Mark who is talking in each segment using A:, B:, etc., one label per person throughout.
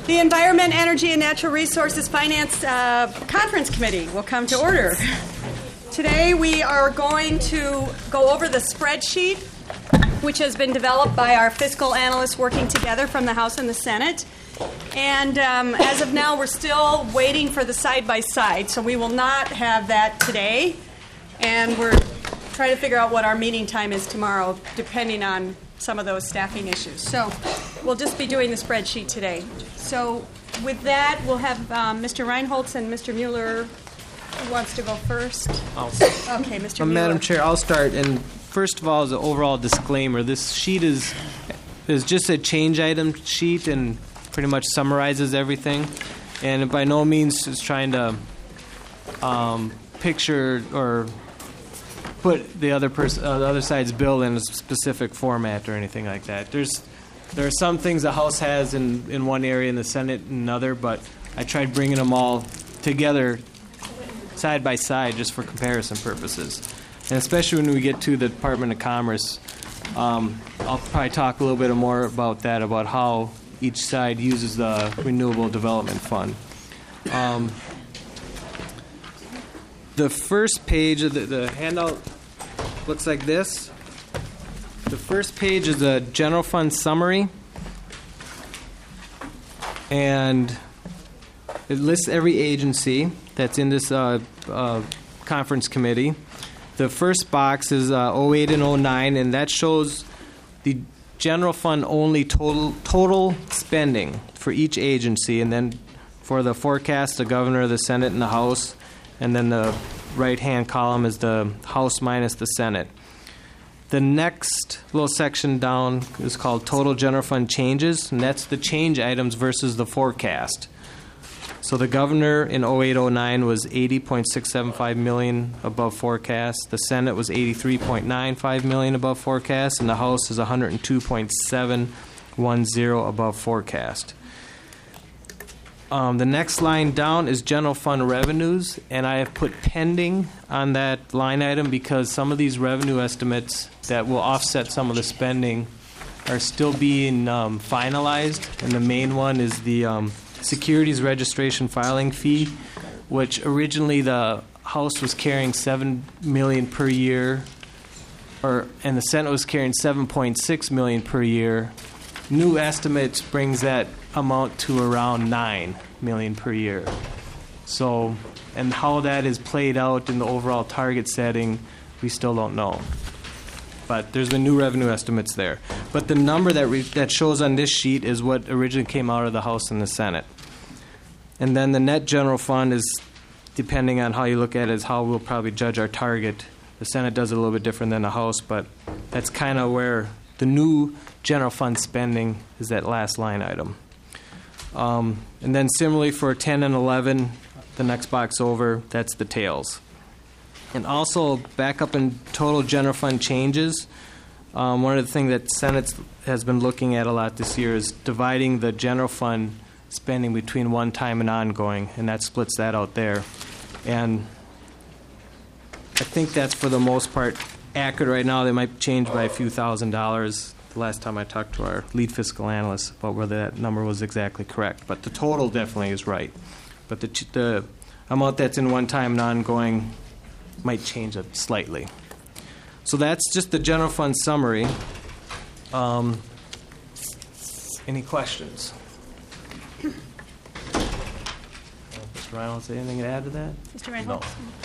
A: The Environment, Energy, and Natural Resources Finance Conference Committee will come to order. Today we are going to go over the spreadsheet, which has been developed by our fiscal analysts working together from the House and the Senate. And as of now, we're still waiting for the side-by-side, so we will not have that today. And we're trying to figure out what our meeting time is tomorrow, depending on some of those staffing issues. So we'll just be doing the spreadsheet today. So with that, we'll have Mr. Reinholz and Mr. Mueller. Who wants to go first? Okay, Mr. Mueller.
B: Madam Chair, I'll start. And first of all, as an overall disclaimer, this sheet is just a change item sheet and pretty much summarizes everything. And by no means is trying to picture or put the other side's bill in a specific format or anything like that. There are some things the House has in one area and the Senate in another, but I tried bringing them all together side by side just for comparison purposes. And especially when we get to the Department of Commerce, I'll probably talk a little bit more about that, about how each side uses the Renewable Development Fund. The first page of the handout looks like this. The first page is a general fund summary, and it lists every agency that's in this conference committee. The first box is 08 and 09, and that shows the general fund only total spending for each agency, and then for the forecast, the governor, the Senate, and the House, and then the right-hand column is the House minus the Senate. The next little section down is called Total General Fund Changes, and that's the change items versus the forecast. So the governor in 08-09 was $80.675 million above forecast. The Senate was $83.95 million above forecast, and the House is $102.710 above forecast. The next line down is general fund revenues, and I have put pending on that line item because some of these revenue estimates that will offset some of the spending are still being finalized, and the main one is the securities registration filing fee, which originally the House was carrying $7 million per year, and the Senate was carrying $7.6 million per year. New estimates brings that amount to around $9 million per year. So, and how that is played out in the overall target setting, we still don't know. But there's been new revenue estimates there. But the number that shows on this sheet is what originally came out of the House and the Senate. And then the net general fund is, depending on how you look at it, is how we'll probably judge our target. The Senate does it a little bit different than the House, but that's kind of where the new general fund spending is, that last line item. And then similarly for 10 and 11, the next box over, that's the tails. And also back up in total general fund changes, one of the things that Senate has been looking at a lot this year is dividing the general fund spending between one-time and ongoing, and that splits that out there. And I think that's for the most part accurate right now. They might change by a few $1,000s. The last time I talked to our lead fiscal analyst about whether that number was exactly correct. But the total definitely is right. But the amount that's in one-time and ongoing might change it slightly. So that's just the general fund summary. Any questions? Mr. Reynolds, anything to add to that?
A: Mr. Reynolds?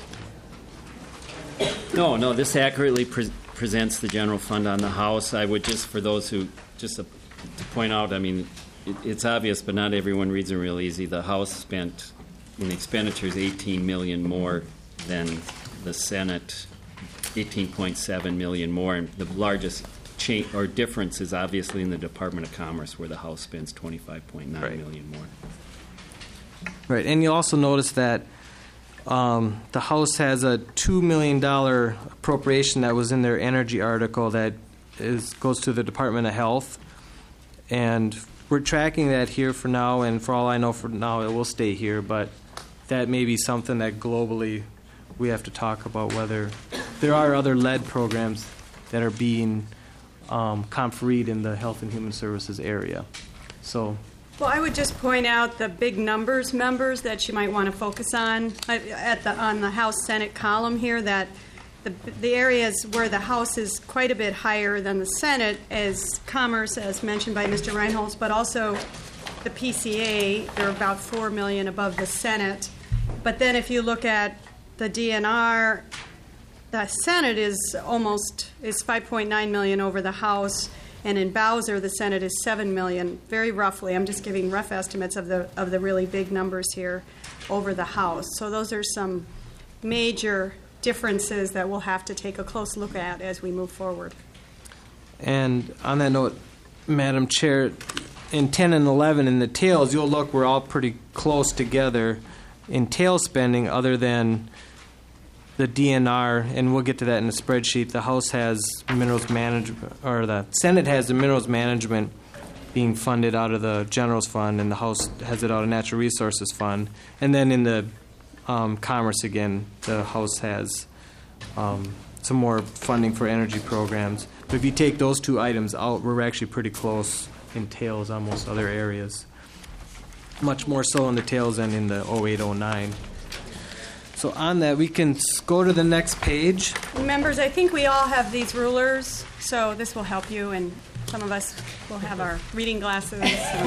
C: No, this accurately presents the general fund on the House. I would just, for those who, just to point out, I mean, it's obvious, but not everyone reads them real easy. The House spent in expenditures $18 million more than the Senate, $18.7 million more. And the largest change or difference is obviously in the Department of Commerce, where the House spends $25.9 million more.
B: Right, and you also notice that the House has a $2 million appropriation that was in their energy article that goes to the Department of Health. And we're tracking that here for now, and for all I know for now it will stay here, but that may be something that globally we have to talk about, whether there are other lead programs that are being conferred in the Health and Human Services area. So
A: Well, I would just point out the big numbers that you might want to focus on on the House-Senate column here, that the areas where the House is quite a bit higher than the Senate is Commerce, as mentioned by Mr. Reinholz, but also the PCA. They're about $4 million above the Senate. But then if you look at the DNR, the Senate is 5.9 million over the House, and in Bowser the Senate is 7 million. Very roughly, I'm just giving rough estimates of the really big numbers here over the House. So those are some major differences that we'll have to take a close look at as we move forward.
B: And on that note, Madam Chair, in 10 and 11 in the tails, you'll look, we're all pretty close together in tail spending other than the DNR, and we'll get to that in the spreadsheet. The House has minerals management, or the Senate has the minerals management being funded out of the Generals Fund, and the House has it out of Natural Resources Fund. And then in the Commerce again, the House has some more funding for energy programs. But if you take those two items out, we're actually pretty close in tails on most other areas. Much more so in the tails than in the 08-09. So on that, we can go to the next page.
A: Members, I think we all have these rulers, so this will help you, and some of us will have our reading glasses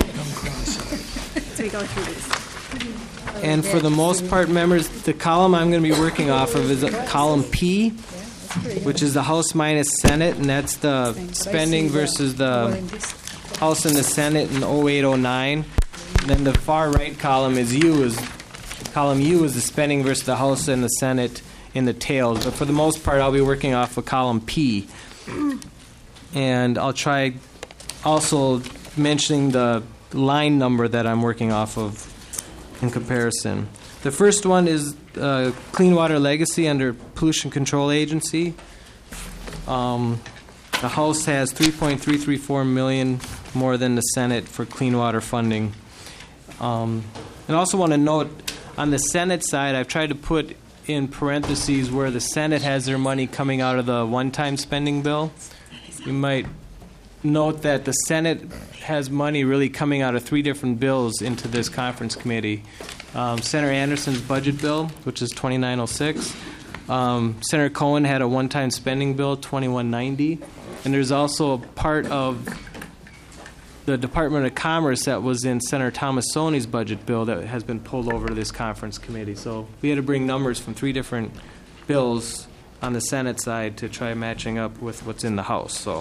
A: as we go through these.
B: And for the most part, members, the column I'm going to be working off of is column P, which is the House minus Senate, and that's the spending versus the House and the Senate in 08-09. And then the far right column is column U is the spending versus the House and the Senate in the tails. But for the most part, I'll be working off of column P. And I'll try also mentioning the line number that I'm working off of in comparison. The first one is Clean Water Legacy under Pollution Control Agency. The House has $3.334 million more than the Senate for clean water funding. And I also want to note, on the Senate side, I've tried to put in parentheses where the Senate has their money coming out of the one-time spending bill. You might note that the Senate has money really coming out of three different bills into this conference committee. Senator Anderson's budget bill, which is 2906. Senator Cohen had a one-time spending bill, 2190. And there's also a part of the Department of Commerce that was in Senator Tomassoni's budget bill that has been pulled over to this conference committee. So we had to bring numbers from three different bills on the Senate side to try matching up with what's in the House. So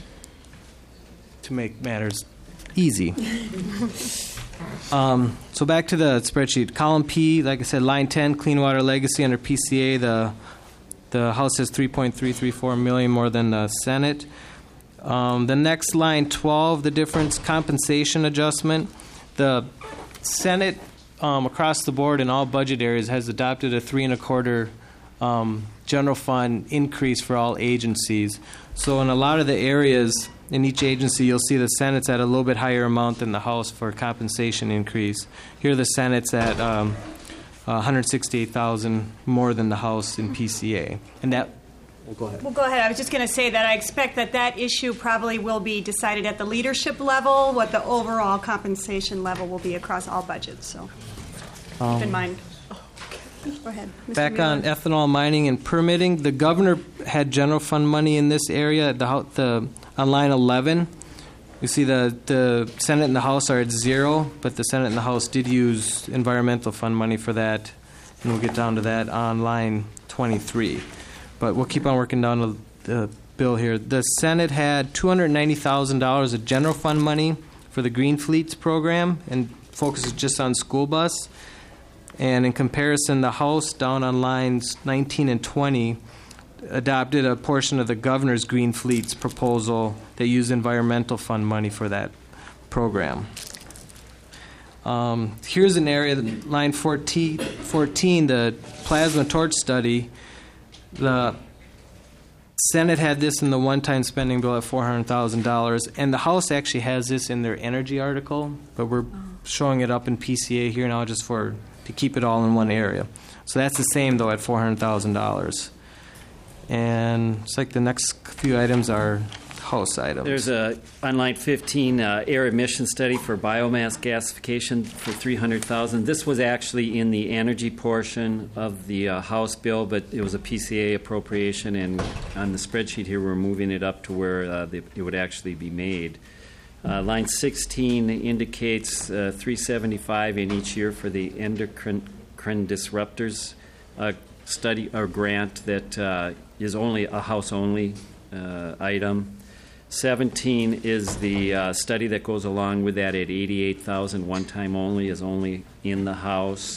B: to make matters easy. So back to the spreadsheet. Column P, like I said, line 10, Clean Water Legacy under PCA. The House has $3.334 million more than the Senate. The next line, 12, the difference, compensation adjustment. The Senate, across the board in all budget areas, has adopted a 3.25 general fund increase for all agencies. So in a lot of the areas in each agency, you'll see the Senate's at a little bit higher amount than the House for compensation increase. Here the Senate's at $168,000 more than the House in PCA. And that... Go ahead.
A: Well, go ahead. I was just going to say that I expect that issue probably will be decided at the leadership level, what the overall compensation level will be across all budgets. So keep in mind. Go ahead. Mr.
B: Back
A: Mueller.
B: on ethanol mining and permitting, the governor had general fund money in this area. On line 11, you see the Senate and the House are at zero, but the Senate and the House did use environmental fund money for that, and we'll get down to that on line 23. But we'll keep on working down the bill here. The Senate had $290,000 of general fund money for the Green Fleets program and focuses just on school bus. And in comparison, the House, down on lines 19 and 20, adopted a portion of the governor's Green Fleets proposal that used environmental fund money for that program. Here's an area, line 14, the plasma torch study. The Senate had this in the one-time spending bill at $400,000, and the House actually has this in their energy article, but we're showing it up in PCA here now just to keep it all in one area. So that's the same, though, at $400,000. And it's like the next few items are House items.
C: There's on line 15, air emission study for biomass gasification for $300,000. This was actually in the energy portion of the House bill, but it was a PCA appropriation, and on the spreadsheet here, we're moving it up to where it would actually be made. Line 16 indicates $375 in each year for the endocrine disruptors study or grant that is only a House-only item. 17 is the study that goes along with that at $88,000, one time only, is only in the House.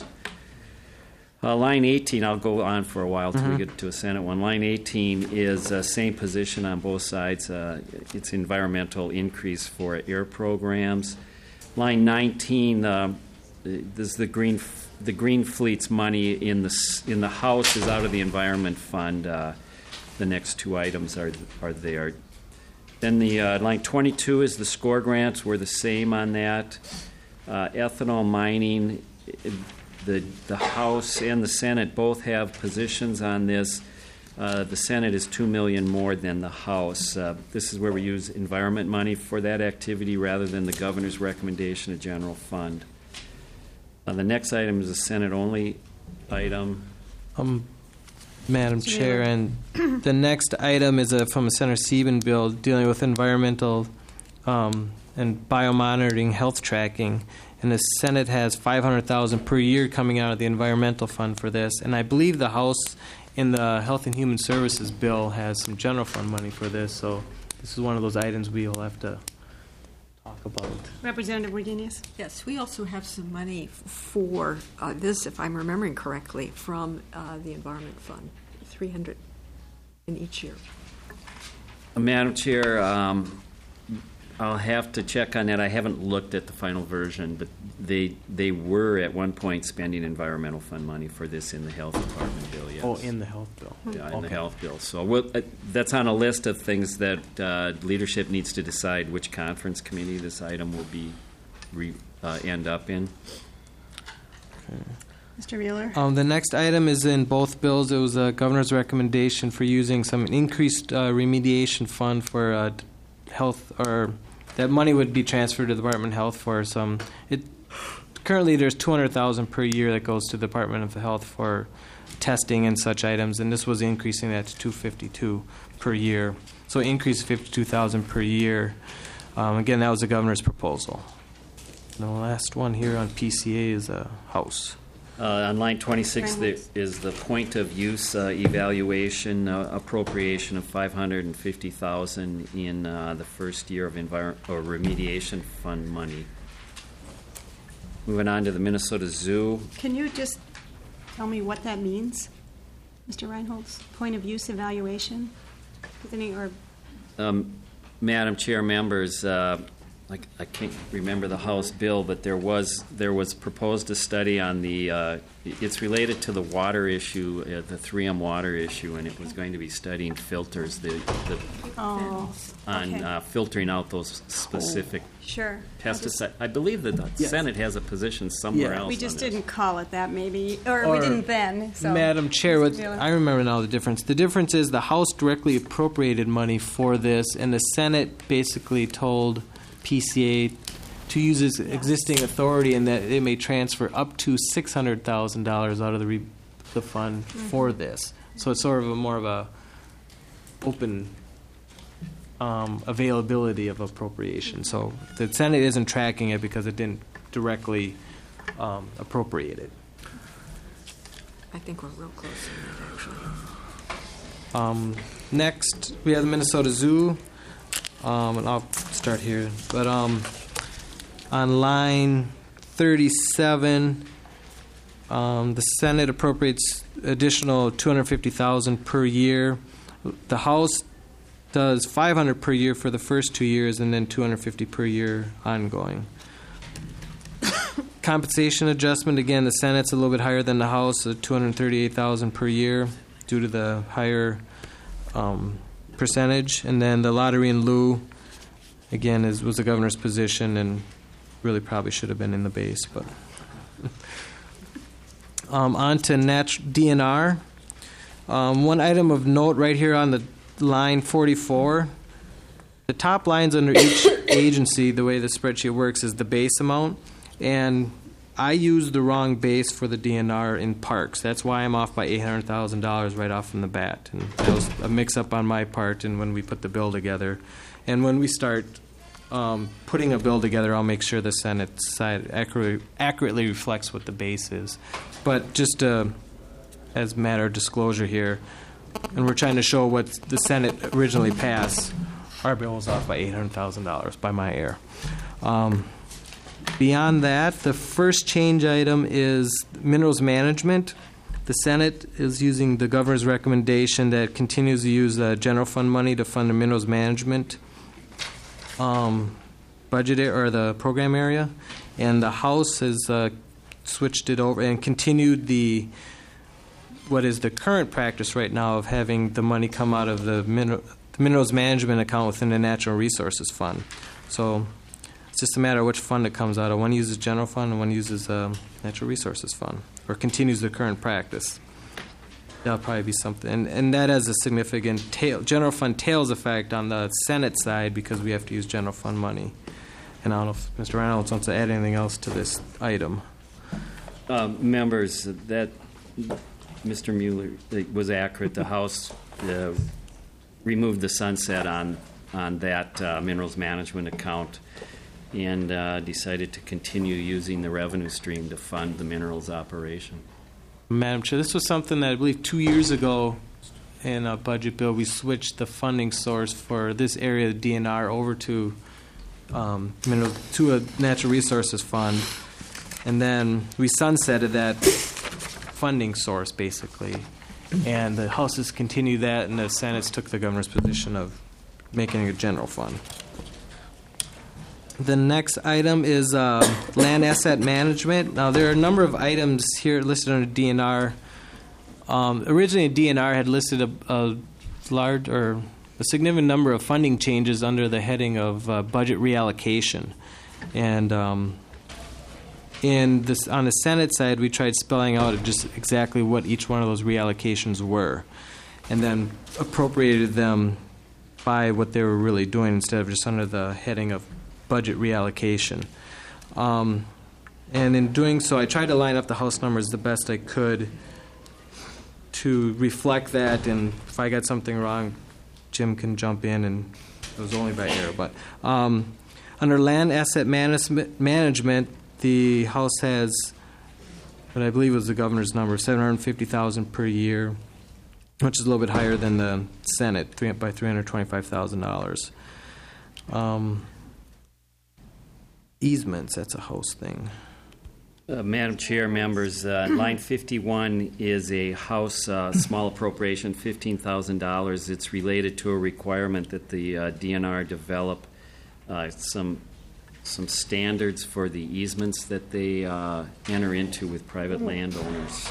C: Line 18, I'll go on for a while till we get to a Senate one. Line 18 is same position on both sides. It's environmental increase for air programs. Line 19, this is the green fleet's money in the House is out of the Environment Fund. The next two items are there. Then the line 22 is the SCORE grants. We're the same on that. Ethanol mining, the House and the Senate both have positions on this. The Senate is $2 million more than the House. This is where we use environment money for that activity rather than the governor's recommendation of general fund. The next item is a Senate-only item.
B: Madam Chair, and the next item is from a Senator Sieben bill dealing with environmental and biomonitoring health tracking. And the Senate has $500,000 per year coming out of the environmental fund for this. And I believe the House in the Health and Human Services bill has some general fund money for this. So this is one of those items we will have to talk about.
A: Representative Wardenius?
D: Yes, we also have some money for this, if I'm remembering correctly, from the Environment Fund, $300 in each year.
C: Madam Chair, I'll have to check on that. I haven't looked at the final version, but they were at one point spending environmental fund money for this in the Health Department bill, yes.
B: Oh, in the health bill.
C: Yeah, in the health bill. So that's on a list of things that leadership needs to decide which conference committee this item will be end up in.
B: Okay.
A: Mr. Mueller?
B: The next item is in both bills. It was a governor's recommendation for using some increased remediation fund for health, or that money would be transferred to the Department of Health for some. Currently, there's $200,000 per year that goes to the Department of Health for testing and such items, and this was increasing that to $252 per year. So increase $52,000 per year. Again, that was the governor's proposal. And the last one here on PCA is a House.
C: On line 26 there is the point of use evaluation appropriation of $550,000 in the first year of remediation fund money. Moving on to the Minnesota Zoo.
A: Can you just tell me what that means, Mr. Reinholz? Point of use evaluation?
C: Madam Chair, members, I can't remember the House bill, but there was proposed a study on the. It's related to the water issue, the 3M water issue, and it was going to be studying filters, filtering out those specific pesticides. I believe that the Senate has a position somewhere else.
A: We just didn't call it that, maybe, or we didn't then. So.
B: Madam Chair, I remember now the difference. The difference is the House directly appropriated money for this, and the Senate basically told PCA to use its existing authority, and that it may transfer up to $600,000 out of the fund for this. So it's sort of more of a open availability of appropriation. So the Senate isn't tracking it because it didn't directly appropriate it.
D: I think we're real close on that, actually.
B: Next, we have the Minnesota Zoo. And I'll start here. But on line 37, the Senate appropriates additional $250,000 per year. The House does $500 per year for the first 2 years, and then $250 per year ongoing. Compensation adjustment, again, the Senate's a little bit higher than the House, $238,000 per year due to the higher percentage. And then the lottery in lieu, again, was the governor's position and really probably should have been in the base. But on to DNR. One item of note right here on the line 44, the top lines under each agency, the way the spreadsheet works, is the base amount, and I used the wrong base for the DNR in parks. That's why I'm off by $800,000 right off from the bat. And that was a mix-up on my part and when we put the bill together. And when we start putting a bill together, I'll make sure the Senate side accurately reflects what the base is. But just as a matter of disclosure here, and we're trying to show what the Senate originally passed, our bill was off by $800,000 by my error. Beyond that, the first change item is minerals management. The Senate is using the governor's recommendation that continues to use general fund money to fund the minerals management budget or the program area, and the House has switched it over and continued what is the current practice right now of having the money come out of the minerals management account within the Natural Resources Fund. So it's just a matter of which fund it comes out of. One uses general fund and one uses Natural Resources Fund, or continues the current practice. That'll probably be something. And that has a significant general fund tails effect on the Senate side because we have to use general fund money. And I don't know if Mr. Reynolds wants to add anything else to this item.
C: Members, that Mr. Mueller was accurate. The House removed the sunset on that minerals management account and decided to continue using the revenue stream to fund the minerals operation.
B: Madam Chair, this was something that I believe 2 years ago in a budget bill, we switched the funding source for this area of DNR over to a natural resources fund, and then we sunsetted that funding source basically, and the House has continued that, and the Senate took the governor's position of making it a general fund. The next item is land asset management. Now, there are a number of items here listed under DNR. Originally, DNR had listed a large or a significant number of funding changes under the heading of budget reallocation. And on the Senate side, we tried spelling out just exactly what each one of those reallocations were, and then appropriated them by what they were really doing instead of just under the heading of budget reallocation. And in doing so, I tried to line up the House numbers the best I could to reflect that, and if I got something wrong, Jim can jump in, and it was only by error. But under land asset management, the House has what I believe was the governor's number, $750,000 per year, which is a little bit higher than the Senate by $325,000. Easements, that's a House thing.
C: Madam Chair, members, line 51 is a House small appropriation, $15,000. It's related to a requirement that the DNR develop some standards for the easements that they enter into with private landowners.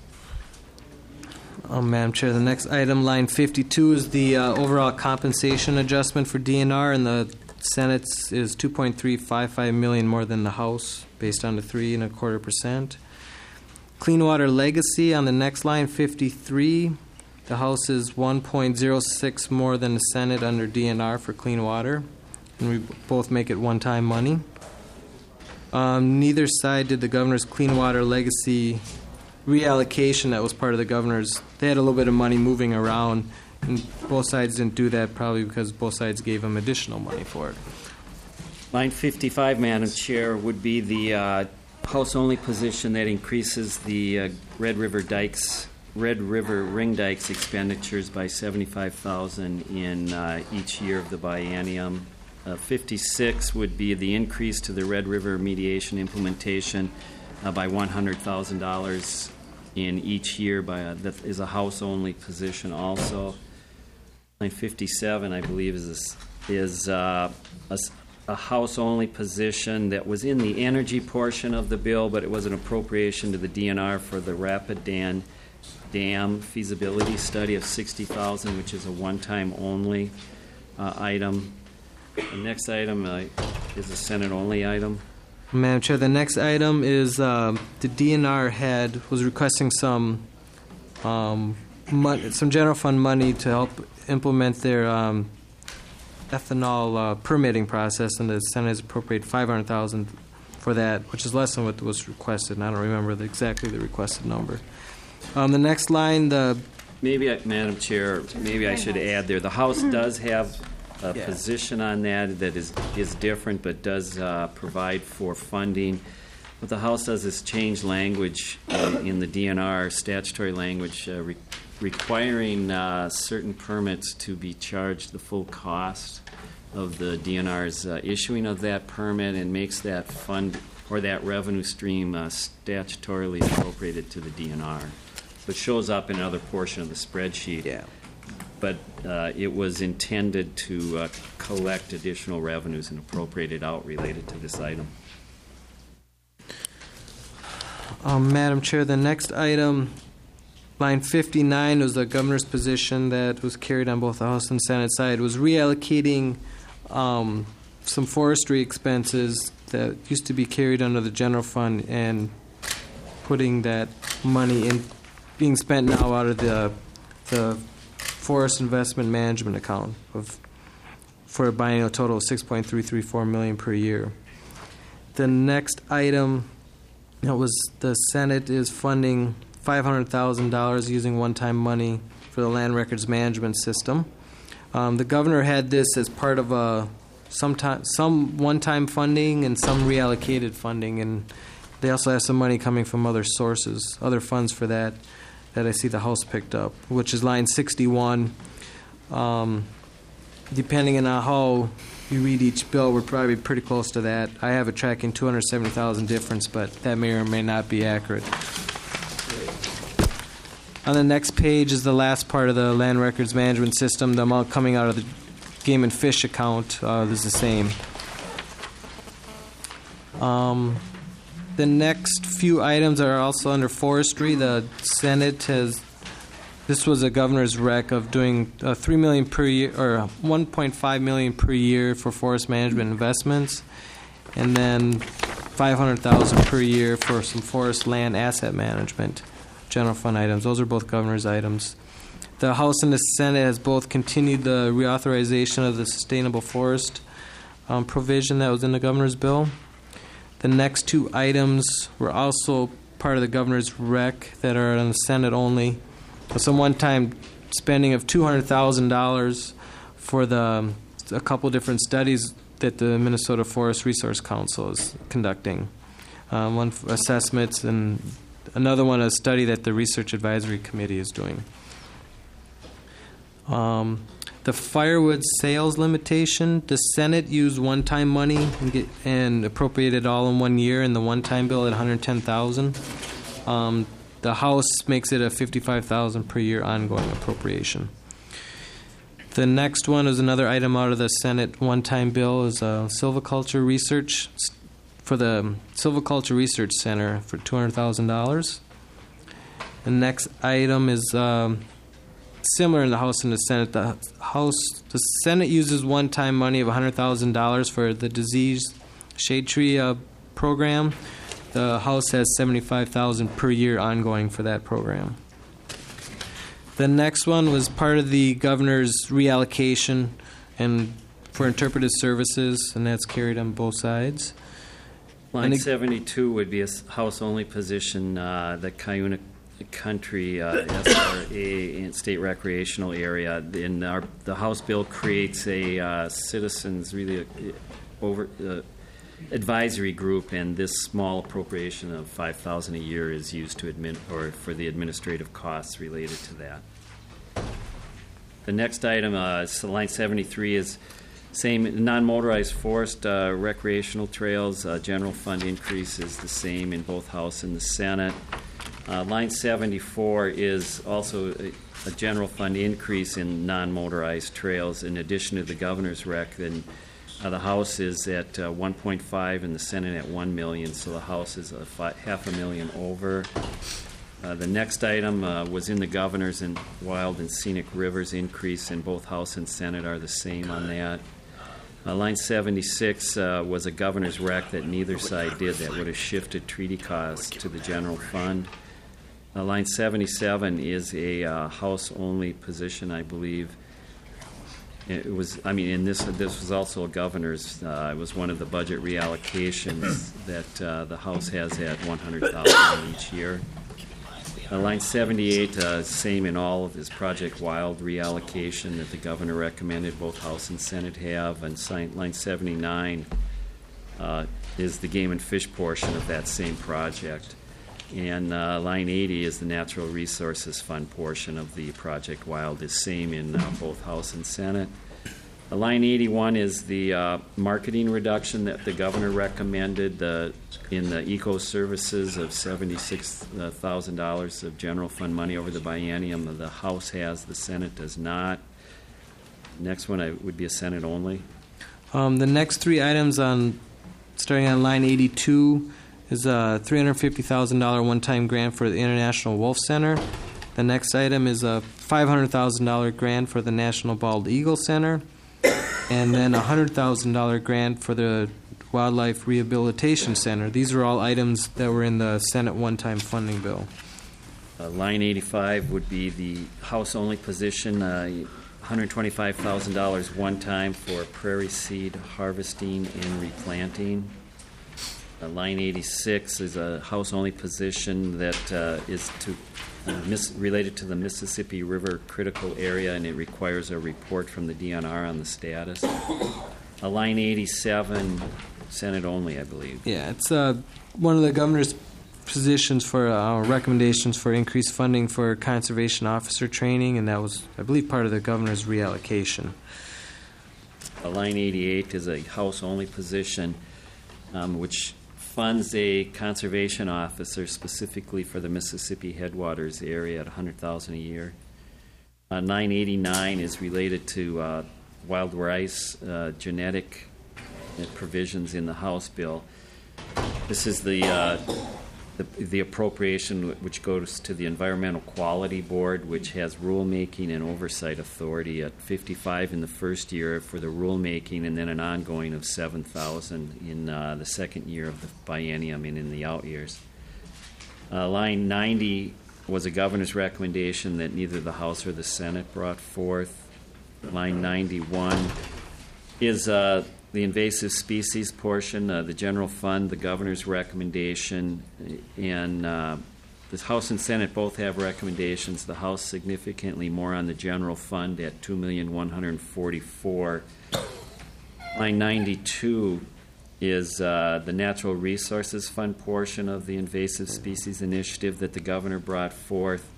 B: Madam Chair, the next item, line 52, is the overall compensation adjustment for DNR, and the Senate's is $2.355 million more than the House, based on the 3.25%. Clean water legacy on the next line, 53. The House is $1.06 more than the Senate under DNR for clean water, and we both make it one-time money. Neither side did the governor's clean water legacy reallocation that was part of the governor's. They had a little bit of money moving around, and both sides didn't do that probably because both sides gave them additional money for it.
C: Line 55, Madam Chair, would be the House-only position that increases the Red River Ring Dikes expenditures by $75,000 in each year of the biennium. 56 would be the increase to the Red River mediation implementation by $100,000 in each year. That is a House-only position also. Line 57, I believe, is a House-only position that was in the energy portion of the bill, but it was an appropriation to the DNR for the Rapidan Dam feasibility study of $60,000, which is a one-time only item. The next item is a Senate-only item.
B: Madam Chair, the next item is the DNR was requesting some general fund money to help implement their ethanol permitting process, and the Senate has appropriated $500,000 for that, which is less than what was requested, and I don't remember exactly the requested number. The next line,
C: Madam Chair, maybe I should add there, the House does have a position on that is different, but does provide for funding. What the House does is change language in the DNR, statutory language, requiring certain permits to be charged the full cost of the DNR's issuing of that permit, and makes that fund or that revenue stream statutorily appropriated to the DNR. So it shows up in another portion of the spreadsheet.
B: Yeah.
C: But it was intended to collect additional revenues and appropriate it out related to this item.
B: Madam Chair, the next item, line 59, was the governor's position that was carried on both the House and Senate side, was reallocating some forestry expenses that used to be carried under the general fund and putting that money in, being spent now out of the forest investment management account for buying a total of $6.334 million per year. The next item, was the Senate is funding $500,000 using one-time money for the land records management system. The governor had this as part of some one-time funding and some reallocated funding, and they also have some money coming from other sources, other funds for that I see the House picked up, which is line 61. Depending on how you read each bill, we're probably pretty close to that. I have it tracking $270,000 difference, but that may or may not be accurate. On the next page is the last part of the land records management system. The amount coming out of the game and fish account is the same. The next few items are also under forestry. The Senate has, this was a governor's rec of doing $3 million per year, or $1.5 million per year for forest management investments, and then $500,000 per year for some forest land asset management general fund items. Those are both governor's items. The House and the Senate has both continued the reauthorization of the sustainable forest provision that was in the governor's bill. The next two items were also part of the governor's rec that are on the Senate only. Some one-time spending of $200,000 for a couple different studies that the Minnesota Forest Resource Council is conducting. One for assessments and another one a study that the Research Advisory Committee is doing. The firewood sales limitation, the Senate used one-time money and appropriated all in 1 year in the one-time bill at $110,000. The House makes it a $55,000 per year ongoing appropriation. The next one is another item out of the Senate one-time bill is silviculture research for the Silviculture Research Center for $200,000. The next item is similar in the House and the Senate. The Senate uses one-time money of $100,000 for the disease shade tree program. The House has $75,000 per year ongoing for that program. The next one was part of the governor's reallocation and for interpretive services, and that's carried on both sides.
C: Line 72 would be a House-only position, the Cuyuna Country SRA State Recreational Area. The House bill creates a citizens advisory group, and this small appropriation of $5,000 a year is used to for the administrative costs related to that. The next item, line 73, is same non-motorized forest recreational trails. General fund increase is the same in both House and the Senate. Line 74 is also a general fund increase in non-motorized trails in addition to the governor's rec. Then the House is at 1.5 and the Senate at $1 million, so the House is $500,000 over. The next item was in the governor's, and wild and scenic rivers increase in both House and Senate are the same on that. Line 76 was a governor's rec that neither side did. That would have shifted treaty costs to the general fund. Line 77 is a House-only position, I believe. it was, I mean, and this was also a governor's, it was one of the budget reallocations that the House has at $100,000 each year. Line 78, same in all of his Project Wild reallocation that the governor recommended both House and Senate have. And line 79 is the game and fish portion of that same project. And line 80 is the Natural Resources Fund portion of the Project Wild, is same in both House and Senate. Line 81 is the marketing reduction that the governor recommended in the eco-services of $76,000 of general fund money over the biennium. The House has, the Senate does not. Next one would be a Senate only.
B: The next three items starting on line 82 is a $350,000 one-time grant for the International Wolf Center. The next item is a $500,000 grant for the National Bald Eagle Center, and then a $100,000 grant for the Wildlife Rehabilitation Center. These are all items that were in the Senate one-time funding bill.
C: Line 85 would be the House-only position, $125,000 one-time for prairie seed harvesting and replanting. Line 86 is a House-only position that is related to the Mississippi River critical area, and it requires a report from the DNR on the status. Line 87, Senate only, I believe.
B: Yeah, it's one of the governor's positions for recommendations for increased funding for conservation officer training, and that was, I believe, part of the governor's reallocation.
C: Line 88 is a House-only position, which funds a conservation officer specifically for the Mississippi Headwaters area at $100,000 a year. 989 is related to wild rice genetic provisions in the House bill. This is the appropriation which goes to the Environmental Quality Board, which has rulemaking and oversight authority at $55,000 in the first year for the rulemaking, and then an ongoing of $7,000 in the second year of the biennium and in the out years. Line 90 was a governor's recommendation that neither the House or the Senate brought forth. Line 91 is the invasive species portion, the general fund, the governor's recommendation, and the House and Senate both have recommendations. The House significantly more on the general fund at $2,144,000. Line 92 is the natural resources fund portion of the invasive species initiative that the governor brought forth.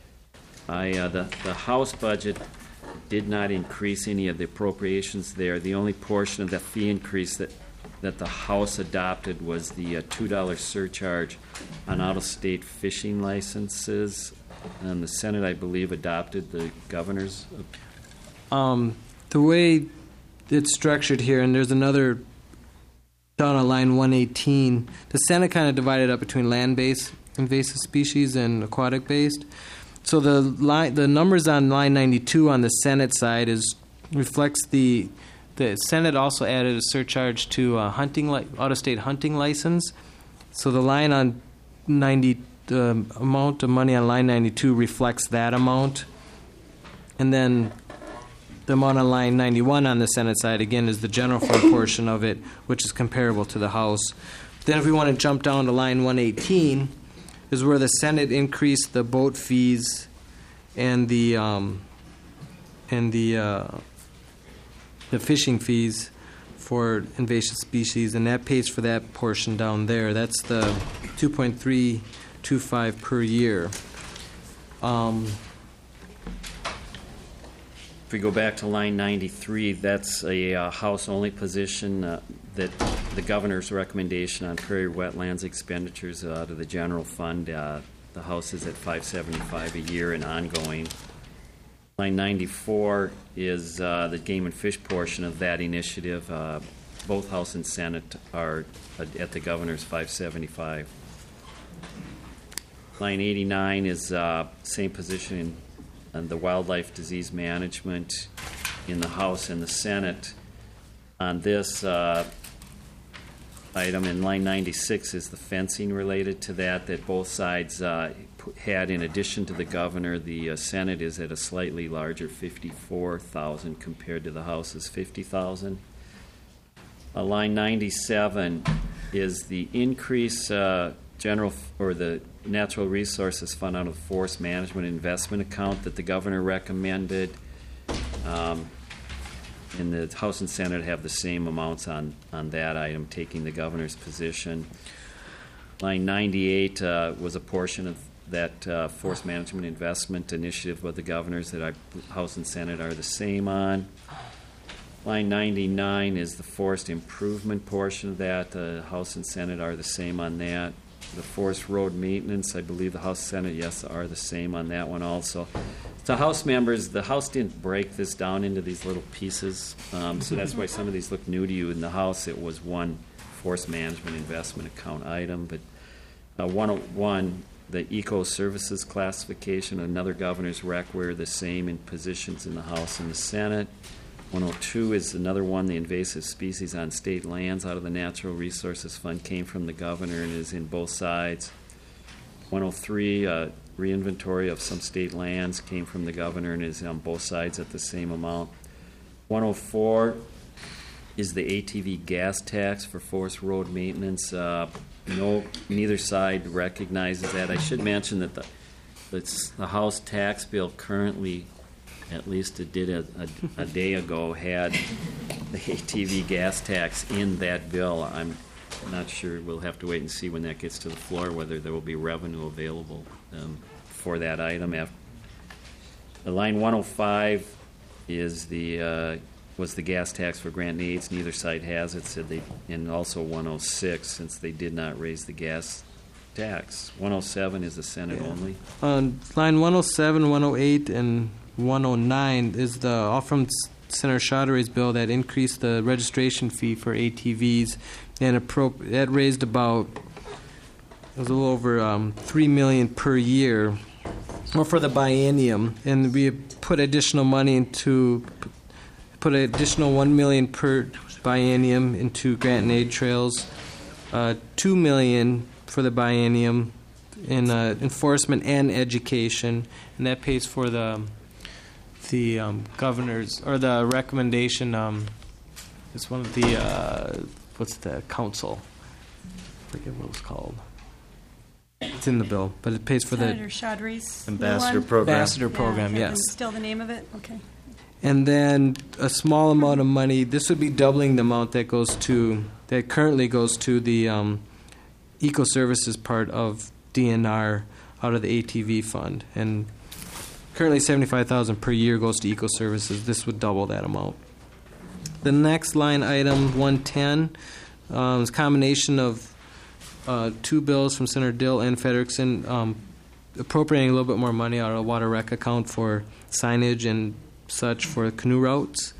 C: The House budget did not increase any of the appropriations there. The only portion of the fee increase that the House adopted was the $2 surcharge on out-of-state fishing licenses, and the Senate, I believe, adopted the governor's.
B: The way it's structured here, and there's another down on line 118, the Senate kind of divided up between land-based invasive species and aquatic-based. So the numbers on line 92 on the Senate side reflects the Senate also added a surcharge to out-of-state hunting license. So the line on 90, the amount of money on line 92 reflects that amount, and then the amount on line 91 on the Senate side again is the general fund portion of it, which is comparable to the House. Then if we want to jump down to line 118. Is where the Senate increased the boat fees and the fishing fees for invasive species, and that pays for that portion down there. That's the $2.325 per year.
C: If we go back to line 93, that's a House-only position that the governor's recommendation on prairie wetlands expenditures out of the general fund. The House is at $575 a year and ongoing. Line 94 is the game and fish portion of that initiative. Both House and Senate are at the governor's $575. Line 89 is same position in the wildlife disease management in the House and the Senate. On this item in line 96 is the fencing related to that both sides had, in addition to the governor, the Senate is at a slightly larger 54,000 compared to the House's 50,000. Line 97 is the increase the Natural Resources Fund out of the Forest Management Investment Account that the governor recommended. And the House and Senate have the same amounts on that item, taking the governor's position. Line 98 was a portion of that Forest Management Investment Initiative with the governors that our House and Senate are the same on. Line 99 is the forest improvement portion of that. The House and Senate are the same on that. The forest road maintenance, I believe the House and Senate, yes, are the same on that one also. To House members, the House didn't break this down into these little pieces, so that's why some of these look new to you. In the House, it was one forest management investment account item, but 101, the eco-services classification, another governor's rec, were the same in positions in the House and the Senate. 102 is another one, the invasive species on state lands out of the Natural Resources Fund came from the governor and is in both sides. 103, reinventory of some state lands came from the governor and is on both sides at the same amount. 104 is the ATV gas tax for forest road maintenance. Neither side recognizes that. I should mention that the House tax bill currently, at least it did a day ago, had the ATV gas tax in that bill. I'm not sure. We'll have to wait and see when that gets to the floor whether there will be revenue available for that item. The line 105 is was the gas tax for grant needs. Neither side has it. Said and also 106, since they did not raise the gas tax. 107 is the Senate only.
B: On line 107, 108, and 109 is all from Senator Chaudhry's bill that increased the registration fee for ATVs, and that raised about, it was a little over $3 million per year, or for the biennium, and we put additional money put an additional $1 million per biennium into grant and aid trails, $2 million for the biennium in enforcement and education, and that pays for the governor's, or the recommendation. It's one of the what's the council? I forget what it was called. It's in the bill, but it pays for
A: Senator Chaudhry's
E: Ambassador
A: one?
E: program.
B: Ambassador program.
A: Yeah,
B: Yes.
A: still the name of it? Okay.
B: And then a small amount of money. This would be doubling the amount that currently goes to the eco services part of DNR out of the ATV fund, and currently $75,000 per year goes to eco services. This would double that amount. The next line item, 110, is a combination of two bills from Senator Dill and Frederickson, appropriating a little bit more money out of the water rec account for signage and such for canoe routes.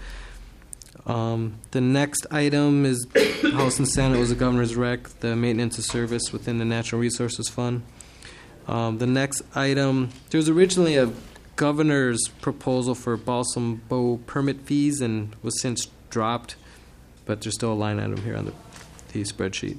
B: The next item is House and Senate was the governor's rec, the maintenance of service within the Natural Resources Fund. The next item, there was originally a governor's proposal for Balsam Bow permit fees and was since dropped, but there's still a line item here on the spreadsheet.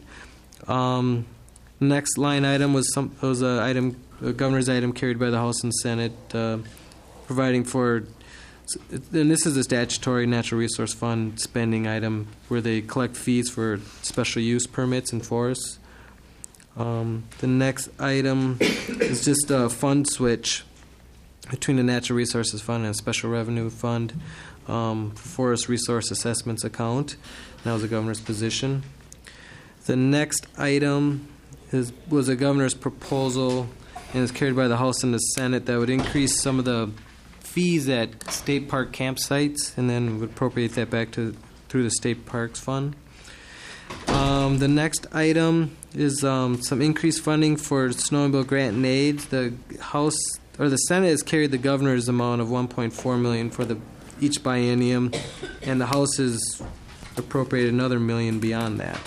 B: Next line item was a governor's item carried by the House and Senate, providing for, and this is a statutory Natural Resource Fund spending item where they collect fees for special use permits in forests. The next item is just a fund switch between the Natural Resources Fund and a Special Revenue Fund, Forest Resource Assessments account. That was the governor's position. The next item was a governor's proposal, and is carried by the House and the Senate, that would increase some of the fees at state park campsites, and then would appropriate that back through the State Parks Fund. The next item is some increased funding for snowmobile grant and aid. The House or the Senate has carried the governor's amount of $1.4 million for each biennium, and the House has appropriated another $1 million beyond that.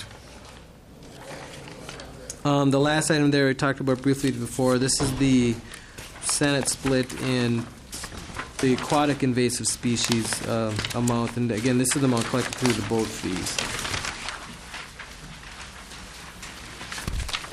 B: The last item there we talked about briefly before. This is the Senate split in the aquatic invasive species amount, and again, this is the amount collected through the boat fees.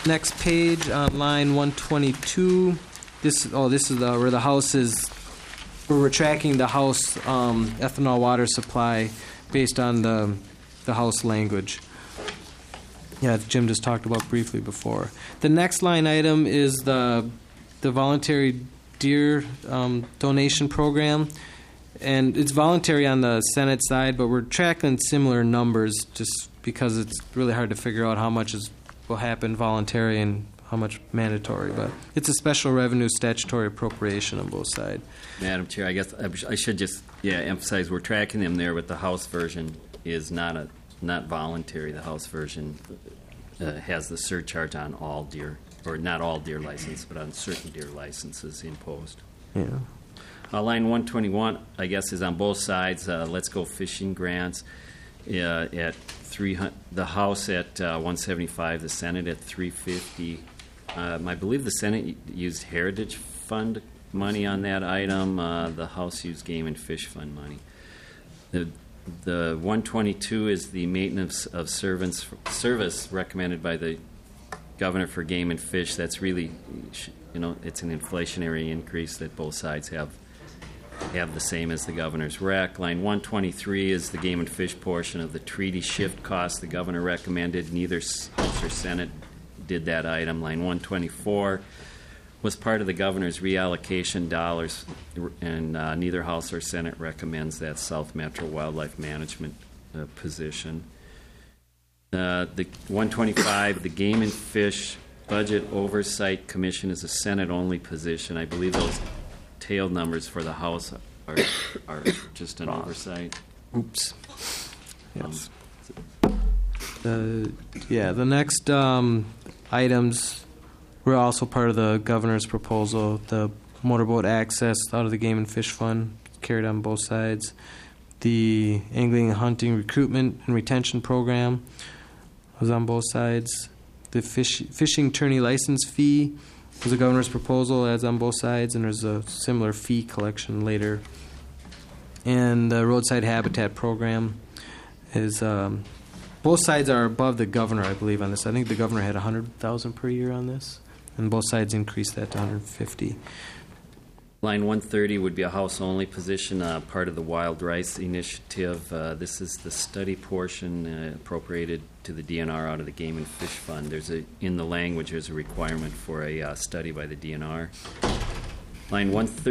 B: Next page on line 122. This is where the house is. We're tracking the house ethanol water supply based on the house language. Yeah, Jim just talked about briefly before. The next line item is the voluntary deer donation program, and it's voluntary on the Senate side, but we're tracking similar numbers just because it's really hard to figure out how much will happen voluntary and how much mandatory. But it's a special revenue statutory appropriation on both sides.
C: Madam Chair, I guess I should just emphasize we're tracking them there, but the House version is not voluntary. The House version has the surcharge on all deer, or not all deer licenses, but on certain deer licenses imposed.
B: Yeah.
C: Line 121, I guess, is on both sides. Let's Go Fishing grants at 300. The House at 175, the Senate at 350. I believe the Senate used Heritage Fund money on that item. The House used Game and Fish Fund money. The 122 is the maintenance of service recommended by the Governor for Game and Fish. That's really, it's an inflationary increase that both sides have the same as the Governor's rec. Line 123 is the Game and Fish portion of the treaty shift cost the Governor recommended. Neither House or Senate did that item. Line 124 was part of the Governor's reallocation dollars, and neither House or Senate recommends that South Metro Wildlife Management position. The 125, the Game and Fish Budget Oversight Commission is a Senate-only position. I believe those tail numbers for the House are just an oversight.
B: Oops. Yes. The next items were also part of the Governor's proposal. The motorboat access out of the Game and Fish Fund, carried on both sides. The angling and hunting recruitment and retention program was on both sides. The fishing tourney license fee was the Governor's proposal, as on both sides, and there's a similar fee collection later. And the roadside habitat program is both sides are above the Governor, I believe, on this. I think the Governor had $100,000 per year on this, and both sides increased that to $150,000.
C: Line 130 would be a House-only position, part of the Wild Rice Initiative. This is the study portion appropriated to the DNR out of the Game and Fish Fund. In the language, there's a requirement for a study by the DNR. Line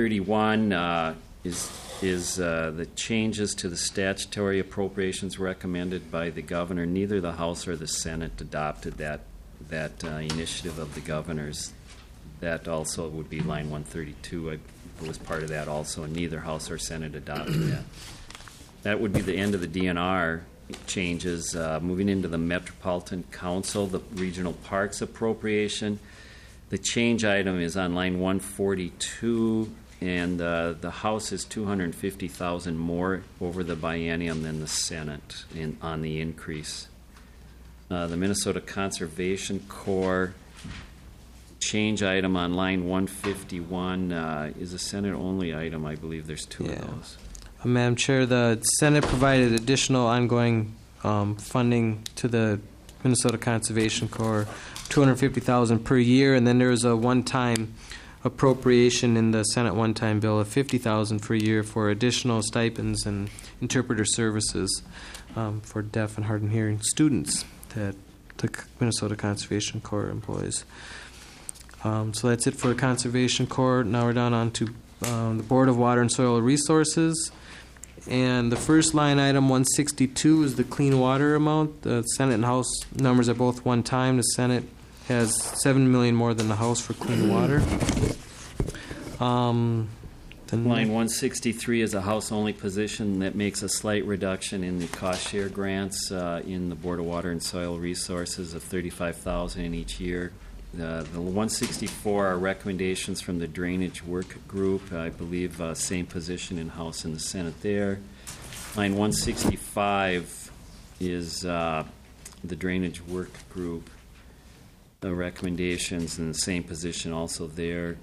C: 131 is the changes to the statutory appropriations recommended by the Governor. Neither the House or the Senate adopted that initiative of the Governor's. That also would be line 132. It was part of that also, and neither House or Senate adopted that. That would be the end of the DNR changes. Moving into the Metropolitan Council, the Regional Parks appropriation. The change item is on line 142, and the House is $250,000 more over the biennium than the Senate on the increase. The Minnesota Conservation Corps change item on line 151 is a Senate-only item. I believe there's two of those.
B: Madam Chair, the Senate provided additional ongoing funding to the Minnesota Conservation Corps, $250,000 per year, and then there was a one-time appropriation in the Senate one-time bill of $50,000 per year for additional stipends and interpreter services for deaf and hard of hearing students that the Minnesota Conservation Corps employs. So that's it for the Conservation Corps. Now we're down on to the Board of Water and Soil Resources. And the first line item, 162, is the clean water amount. The Senate and House numbers are both one time. The Senate has $7 million more than the House for clean water.
C: Line 163 is a House-only position that makes a slight reduction in the cost share grants in the Board of Water and Soil Resources of $35,000 in each year. The 164 are recommendations from the Drainage Work Group. I believe same position in House and the Senate there. Line 165 is the Drainage Work Group. The recommendations in the same position also there.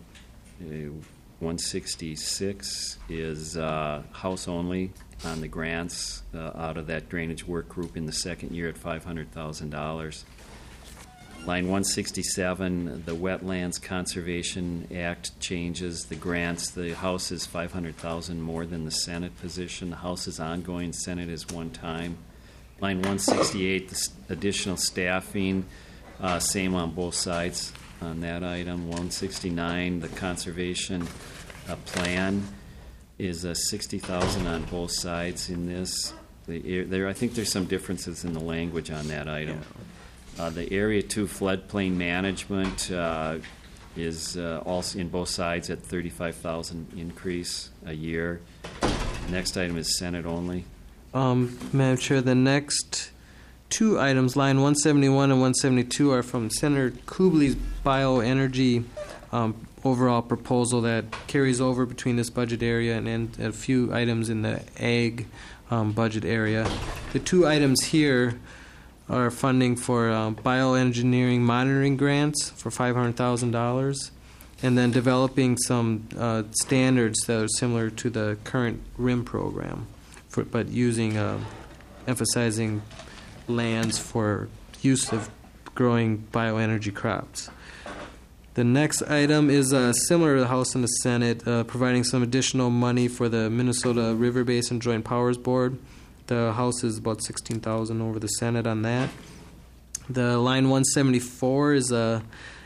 C: 166 is House only on the grants out of that Drainage Work Group in the second year at $500,000. Line 167, the Wetlands Conservation Act changes the grants. The House is $500,000 more than the Senate position. The House is ongoing, Senate is one time. Line 168, the additional staffing, same on both sides on that item. 169, the conservation plan is $60,000 on both sides in this. I think there's some differences in the language on that item. The Area 2 floodplain management is also in both sides at $35,000 increase a year. Next item is Senate only.
B: Madam Chair, the next two items, line 171 and 172, are from Senator Kubley's bioenergy overall proposal that carries over between this budget area and a few items in the ag budget area. The two items here are funding for bioengineering monitoring grants for $500,000, and then developing some standards that are similar to the current RIM program, but using emphasizing lands for use of growing bioenergy crops. The next item is similar to the House and the Senate, providing some additional money for the Minnesota River Basin Joint Powers Board. The House is about $16,000 over the Senate on that. The line 174 is the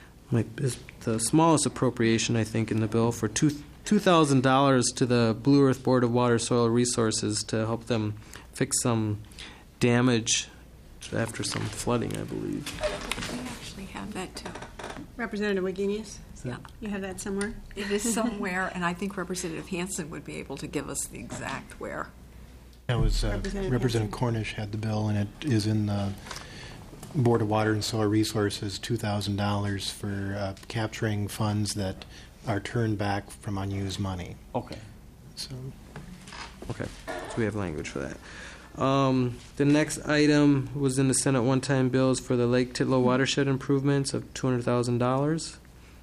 B: smallest appropriation, I think, in the bill for $2,000 to the Blue Earth Board of Water Soil Resources to help them fix some damage after some flooding, I believe.
D: We actually have that too.
A: Representative Wagenius?
D: Yeah.
A: You have that somewhere?
D: It is somewhere, and I think Representative Hansen would be able to give us the exact where.
E: That was
A: Representative
E: Cornish had the bill, and it is in the Board of Water and Soil Resources, $2,000 for capturing funds that are turned back from unused money.
B: Okay.
E: So,
B: Okay. So we have language for that. The next item was in the Senate one-time bills for the Lake Titlow watershed improvements of $200,000.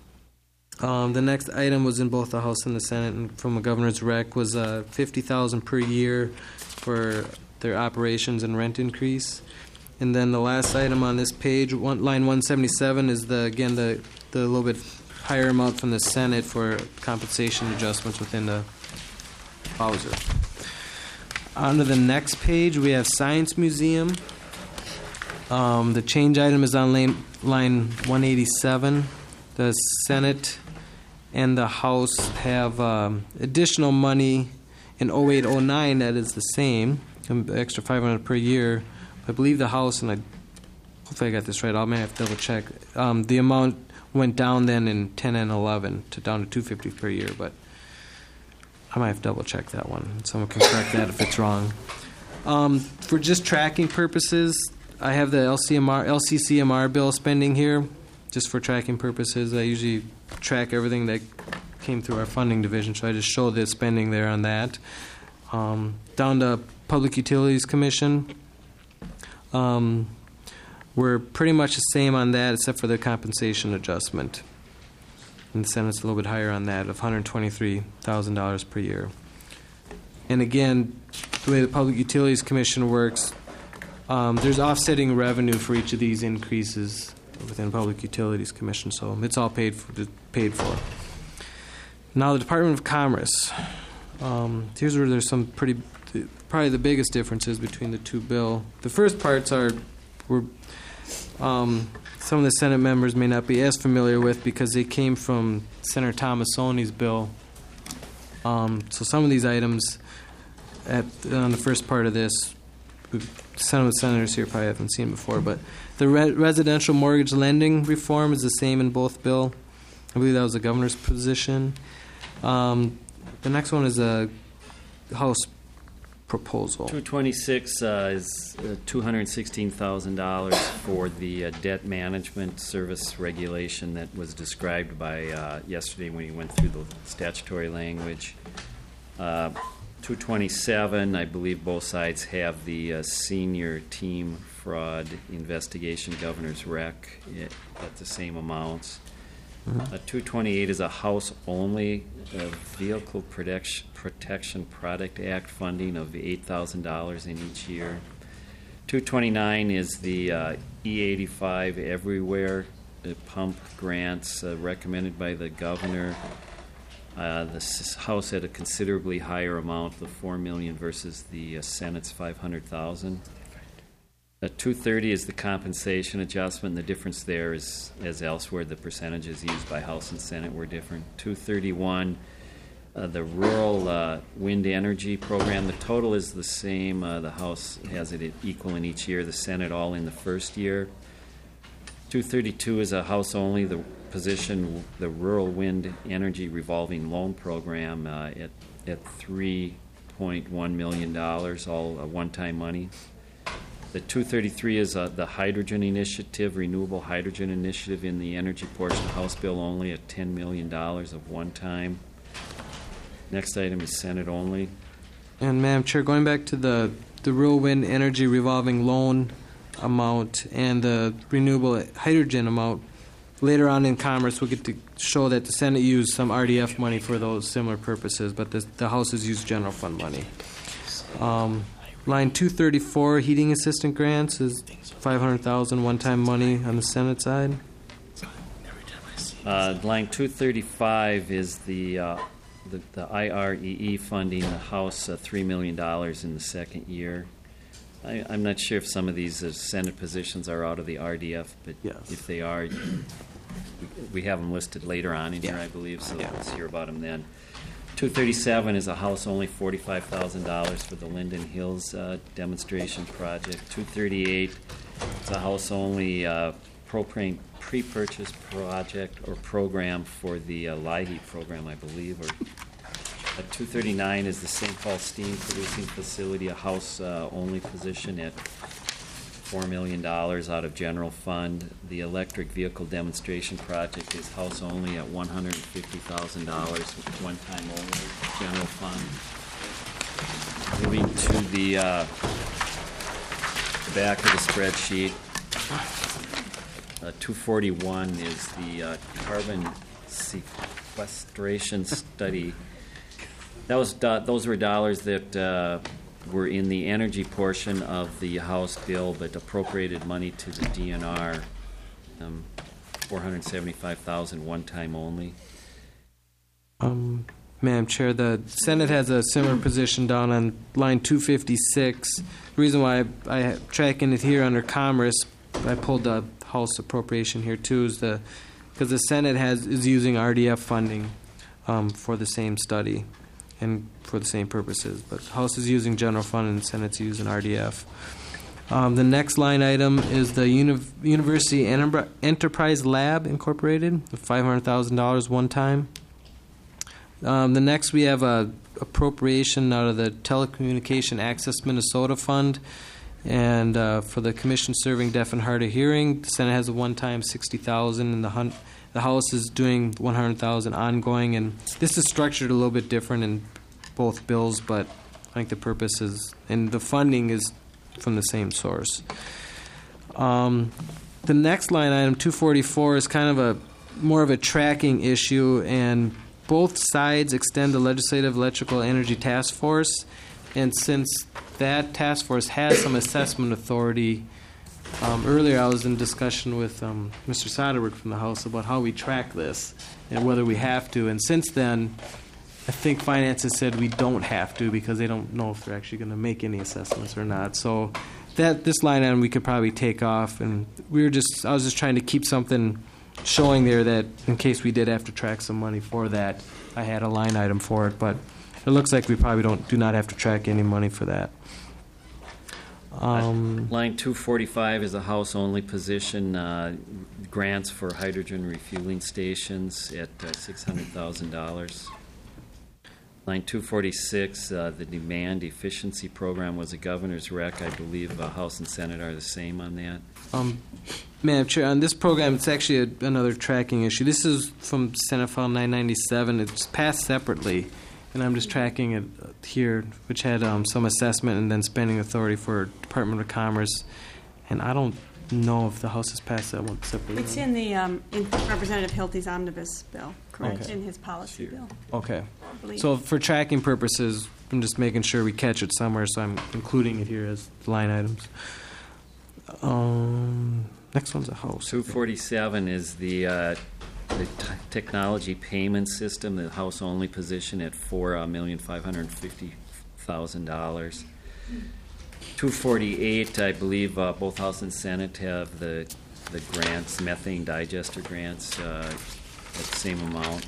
B: The next item was in both the House and the Senate, and from the governor's rec was $50,000 per year for their operations and rent increase. And then the last item on this page, line 177, is the little bit higher amount from the Senate for compensation adjustments within the Bowser. On to the next page, we have Science Museum. The change item is on line 187. The Senate and the House have additional money in 08-09 that is the same, extra $500 per year. I believe the House, and hopefully I got this right, I may have to double check. The amount went down then in 10 and 11 to down to $250 per year, but I might have to double check that one. Someone can correct that if it's wrong. For just tracking purposes, I have the LCCMR bill spending here, just for tracking purposes. I usually track everything that came through our funding division, so I just show the spending there on that. Down to Public Utilities Commission, we're pretty much the same on that except for the compensation adjustment. And the Senate's a little bit higher on that, of $123,000 per year. And again, the way the Public Utilities Commission works, there's offsetting revenue for each of these increases within the Public Utilities Commission, so it's all paid for. Now, the Department of Commerce. Here's where there's some probably the biggest differences between the two bills. The first parts were some of the Senate members may not be as familiar with because they came from Senator Tomassoni's bill. So some of these items on the first part of this, some of the senators here probably haven't seen before, but the residential mortgage lending reform is the same in both bills. I believe that was the governor's position. The next one is a House proposal.
C: 226 is $216,000 for the debt management service regulation that was described by yesterday when you went through the statutory language. 227, I believe both sides have the senior team fraud investigation governor's rec at the same amounts. 228 is a House-only Vehicle Protection Product Act funding of $8,000 in each year. 229 is the E85 Everywhere pump grants recommended by the governor. The House had a considerably higher amount, the $4 million versus the Senate's $500,000. 230 is the compensation adjustment. The difference there is, as elsewhere, the percentages used by House and Senate were different. 231, the rural wind energy program. The total is the same. The House has it equal in each year. The Senate all in the first year. 232 is a House only. The position, the rural wind energy revolving loan program at $3.1 million, all one-time money. The 233 is the hydrogen initiative, renewable hydrogen initiative in the energy portion of House bill only at $10 million of one-time. Next item is Senate only.
B: And Madam Chair, going back to the rural wind energy revolving loan amount and the renewable hydrogen amount, later on in Commerce we'll get to show that the Senate used some RDF money for those similar purposes, but the House has used general fund money. Line 234, heating assistant grants, is $500,000 one-time money on the Senate side.
C: Line 235 is the IREE funding, the House $3 million in the second year. I'm not sure if some of these Senate positions are out of the RDF, but
B: Yes.
C: if they are, we have them listed later on in here, I believe, so let's hear about them then. 237 is a House only $45,000 for the Linden Hills demonstration project. 238 is a House only propane pre-purchase project or program for the LIHEAP program, I believe. Or 239 is the St. Paul Steam Producing Facility, a House only position at $4 million out of general fund. The electric vehicle demonstration project is House only at $150,000, one time only, general fund. Moving to the back of the spreadsheet, 241 is the carbon sequestration study. Those were dollars that were in the energy portion of the House bill, but appropriated money to the DNR, $475,000 one time only.
B: Madam Chair, the Senate has a similar position down on line 256. The reason why I'm tracking it here under Commerce, I pulled the House appropriation here too, is because the Senate is using RDF funding for the same study and for the same purposes. But the House is using general fund and the Senate's using RDF. The next line item is the University Enterprise Lab Incorporated, $500,000 one time. The next we have a appropriation out of the Telecommunication Access Minnesota Fund, and for the Commission Serving Deaf and Hard of Hearing, the Senate has a one-time $60,000, and the House is doing $100,000 ongoing. And this is structured a little bit different in both bills, but I think the purpose is, and the funding is from the same source. The next line item, 244, is kind of more of a tracking issue, and both sides extend the Legislative Electrical Energy Task Force, and since that task force has some assessment authority, earlier I was in discussion with Mr. Soderberg from the House about how we track this and whether we have to, and since then I think Finance has said we don't have to because they don't know if they're actually going to make any assessments or not. So this line item we could probably take off, and I was just trying to keep something showing there that in case we did have to track some money for that, I had a line item for it, but it looks like we probably do not have to track any money for that.
C: Line 245 is a House-only position, grants for hydrogen refueling stations at $600,000. Line 246, the demand efficiency program was a governor's rec. I believe House and Senate are the same on that.
B: Madam Chair, on this program, it's actually another tracking issue. This is from Senate File 997. It's passed separately, and I'm just tracking it here, which had some assessment and then spending authority for Department of Commerce. And I don't know if the House has passed that one separately.
A: It's in the in Representative Hilty's omnibus bill, correct?
B: Okay.
A: In his policy bill.
B: Okay.
A: I believe.
B: So for tracking purposes, I'm just making sure we catch it somewhere, so I'm including it here as line items. Next one's a house.
C: 247 is the technology payment system, the house-only position at $4,550,000. 248, I believe both House and Senate have the grants, methane digester grants, at the same amount.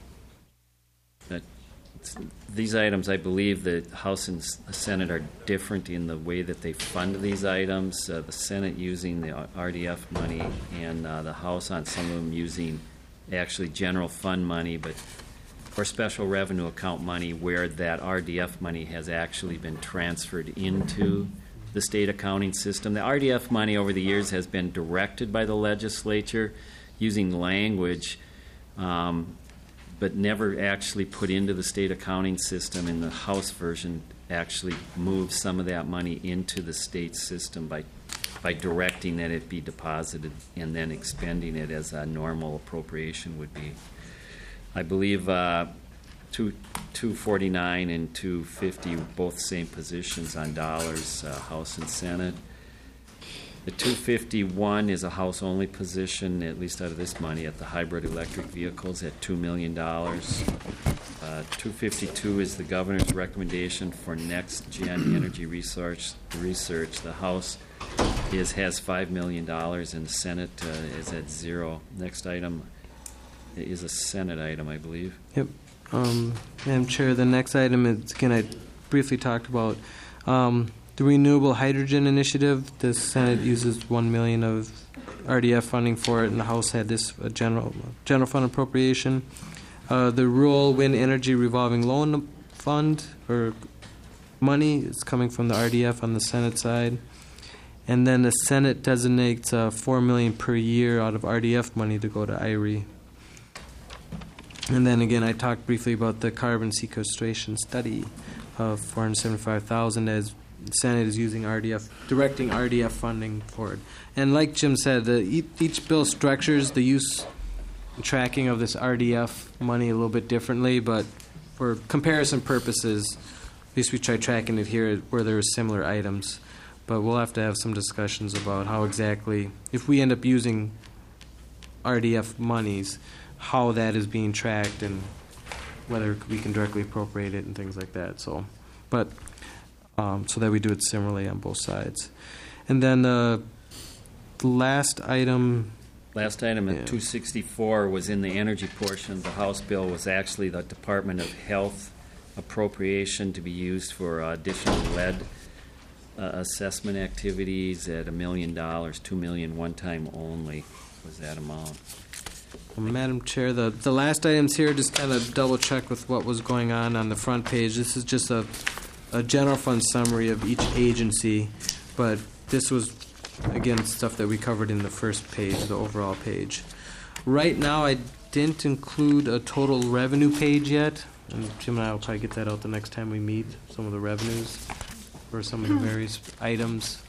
C: These items, I believe the House and Senate are different in the way that they fund these items. The Senate using the RDF money, and the House on some of them using actually general fund money, but or special revenue account money, where that RDF money has actually been transferred into the state accounting system. The RDF money over the years has been directed by the legislature using language, but never actually put into the state accounting system. In the House version, actually moves some of that money into the state system by directing that it be deposited and then expending it as a normal appropriation would be. I believe 249 and 250, both same positions on dollars, House and Senate. The 251 is a House-only position, at least out of this money, at the hybrid electric vehicles at $2 million. 252 is the governor's recommendation for next-gen energy research. The House has $5 million, and the Senate is at zero. Next item is a Senate item, I believe.
B: Yep. Madam Chair, the next item is, again, I briefly talked about the Renewable Hydrogen Initiative. The Senate uses $1 million of RDF funding for it, and the House had this general fund appropriation. The Rural Wind Energy Revolving Loan Fund, or money, is coming from the RDF on the Senate side. And then the Senate designates $4 million per year out of RDF money to go to IRE. And then again, I talked briefly about the carbon sequestration study of $475,000 as the Senate is using RDF, directing RDF funding for it. And like Jim said, each bill structures the use and tracking of this RDF money a little bit differently, but for comparison purposes, at least we try tracking it here where there are similar items. But we'll have to have some discussions about how exactly, if we end up using RDF monies, how that is being tracked and whether we can directly appropriate it and things like that. So, but so that we do it similarly on both sides. And then the last item.
C: Last item at 264 was in the energy portion of the House bill, was actually the Department of Health appropriation to be used for additional lead assessment activities at $1 million, $2 million one time only was that amount.
B: Well, Madam Chair, the last items here just kind of double check with what was going on the front page. This is just a general fund summary of each agency, but this was, again, stuff that we covered in the first page, the overall page. Right now, I didn't include a total revenue page yet, and Jim and I will probably get that out the next time we meet, some of the revenues for some of the various items.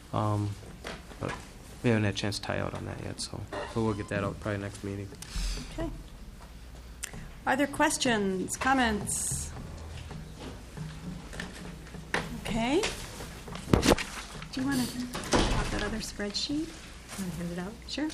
B: But we haven't had a chance to tie out on that yet, so we'll get that out probably next meeting.
A: Okay. Are there questions, comments? Okay. Do you want to have that other spreadsheet? Want to hand it out? Sure.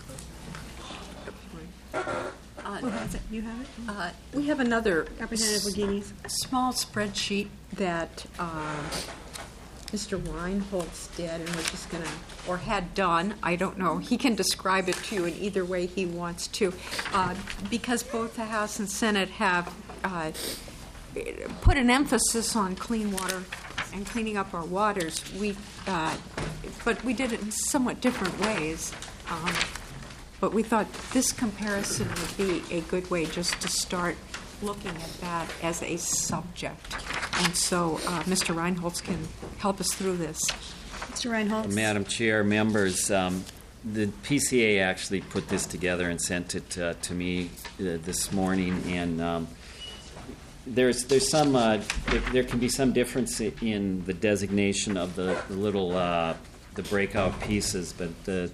A: Who has it? You have it?
D: We have another
A: Representative Wageni's.
D: small spreadsheet that Mr. Reinholz did, and we're just going to, or had done, I don't know. He can describe it to you in either way he wants to. Because both the House and Senate have put an emphasis on clean water and cleaning up our waters, but we did it in somewhat different ways. But we thought this comparison would be a good way just to start looking at that as a subject. And so Mr. Reinholz can help us through this.
A: Mr. Reinholz.
C: Madam Chair, members, the PCA actually put this together and sent it to me this morning, and there's some there can be some difference in the designation of the little the breakout pieces, but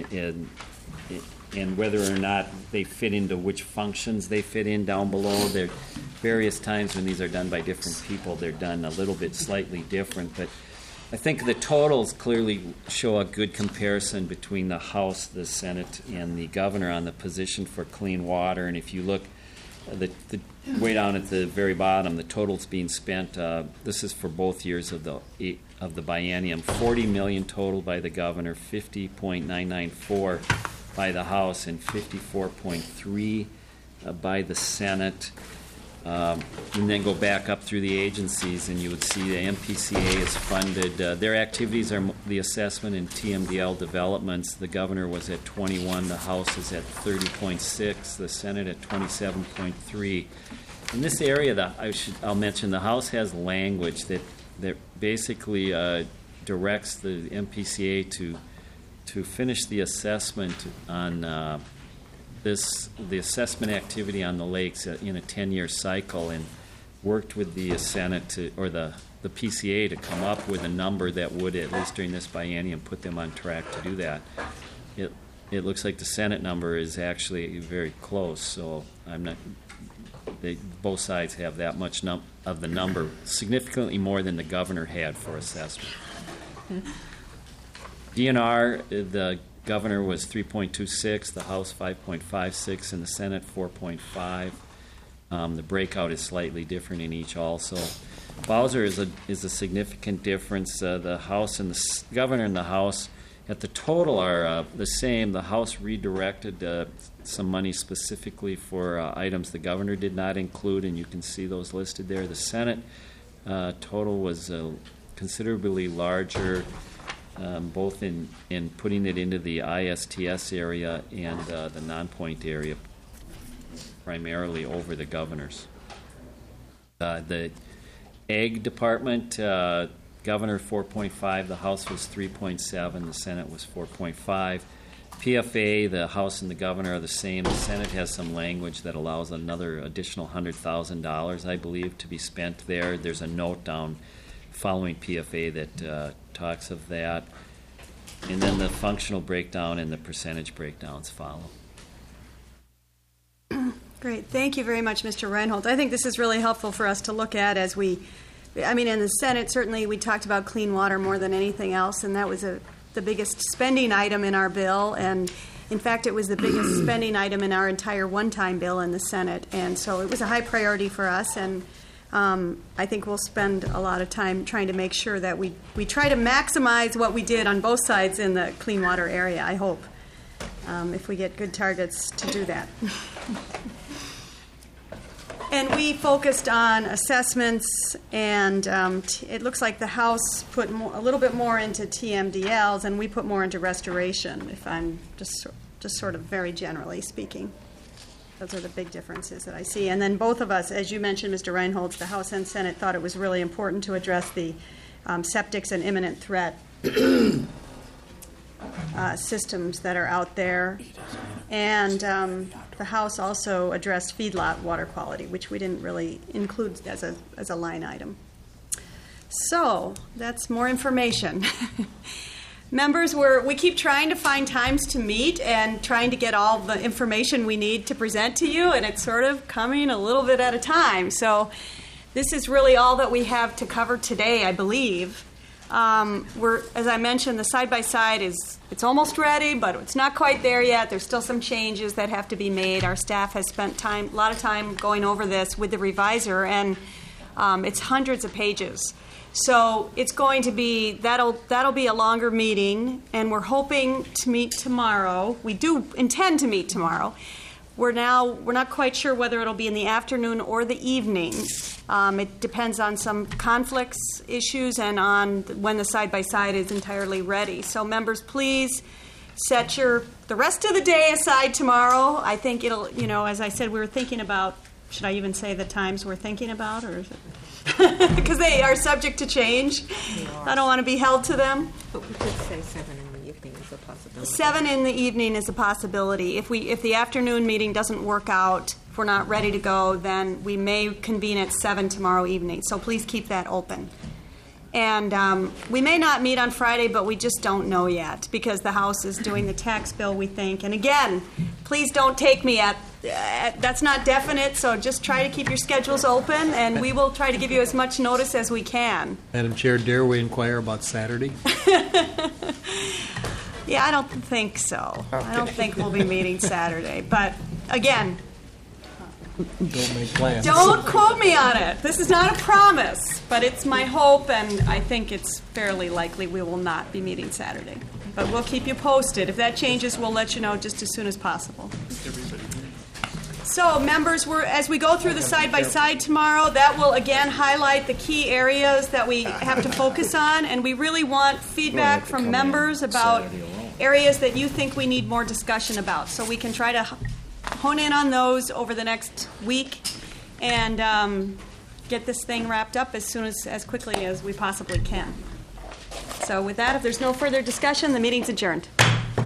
C: and whether or not they fit into which functions they fit in down below. There various times when these are done by different people, they're done a little bit slightly different, but I think the totals clearly show a good comparison between the House, the Senate, and the governor on the position for clean water. And if you look the way down at the very bottom, the totals being spent, this is for both years of the biennium, $40 million total by the governor, $50.994 by the House, and $54.3 by the Senate. And then go back up through the agencies, and you would see the MPCA is funded. Their activities are the assessment and TMDL developments. The governor was at 21, the House is at 30.6, the Senate at 27.3. In this area, I'll mention the House has language that basically directs the MPCA to finish the assessment on the assessment activity on the lakes in a 10-year cycle, and worked with the Senate or the PCA to come up with a number that would, at least during this biennium, put them on track to do that. It looks like the Senate number is actually very close, so both sides have that much of the number, significantly more than the governor had for assessment. DNR, the governor was 3.26, the House 5.56, and the Senate 4.5. The breakout is slightly different in each also. Bowser is a significant difference. The House and the governor and the House at the total are the same. The House redirected some money specifically for items the governor did not include, and you can see those listed there. The Senate total was considerably larger, both in putting it into the ISTS area and the non-point area, primarily over the governor's. The Ag Department, governor 4.5, the House was 3.7, the Senate was 4.5. PFA, the House and the governor are the same. The Senate has some language that allows another additional $100,000, I believe, to be spent there. There's a note down following PFA that talks of that. And then the functional breakdown and the percentage breakdowns follow.
A: Great. Thank you very much, Mr. Reinhold. I think this is really helpful for us to look at in the Senate, certainly we talked about clean water more than anything else, and that was the biggest spending item in our bill. And, in fact, it was the biggest spending item in our entire one-time bill in the Senate. And so it was a high priority for us, and I think we'll spend a lot of time trying to make sure that we try to maximize what we did on both sides in the clean water area, I hope, if we get good targets to do that. And we focused on assessments, and it looks like the House put a little bit more into TMDLs, and we put more into restoration, if I'm just sort of very generally speaking. Those are the big differences that I see. And then both of us, as you mentioned, Mr. Reinhold, the House and Senate thought it was really important to address the septics and imminent threat systems that are out there. And the House also addressed feedlot water quality, which we didn't really include as a line item. So that's more information. Members, we keep trying to find times to meet and trying to get all the information we need to present to you, and it's sort of coming a little bit at a time. So this is really all that we have to cover today, I believe. As I mentioned, the side-by-side it's almost ready, but it's not quite there yet. There's still some changes that have to be made. Our staff has spent a lot of time going over this with the reviser, and it's hundreds of pages. So it's going to be, that'll be a longer meeting, and we're hoping to meet tomorrow. We do intend to meet tomorrow. We're not quite sure whether it'll be in the afternoon or the evening. It depends on some conflicts issues and on when the side-by-side is entirely ready. So members, please set the rest of the day aside tomorrow. I think it'll, as I said, we were thinking about, should I even say the times we're thinking about, or is it? Because they are subject to change. I don't want to be held to them.
D: But we could say 7 in the evening is a possibility.
A: 7 in the evening is a possibility. If the afternoon meeting doesn't work out, if we're not ready to go, then we may convene at 7 tomorrow evening. So please keep that open. And we may not meet on Friday, but we just don't know yet because the House is doing the tax bill, we think. And again, please don't take me at that's not definite, so just try to keep your schedules open, and we will try to give you as much notice as we can.
F: Madam Chair, dare we inquire about Saturday?
A: Yeah, I don't think so. I don't think we'll be meeting Saturday. But again,
F: Don't make plans.
A: don't quote me on it. This is not a promise, but it's my hope, and I think it's fairly likely we will not be meeting Saturday. But we'll keep you posted. If that changes, we'll let you know just as soon as possible. So, members, as we go through the side-by-side tomorrow, that will again highlight the key areas that we have to focus on, and we really want feedback from members about areas that you think we need more discussion about, so we can try to hone in on those over the next week and get this thing wrapped up as quickly as we possibly can. So with that, if there's no further discussion, the meeting's adjourned.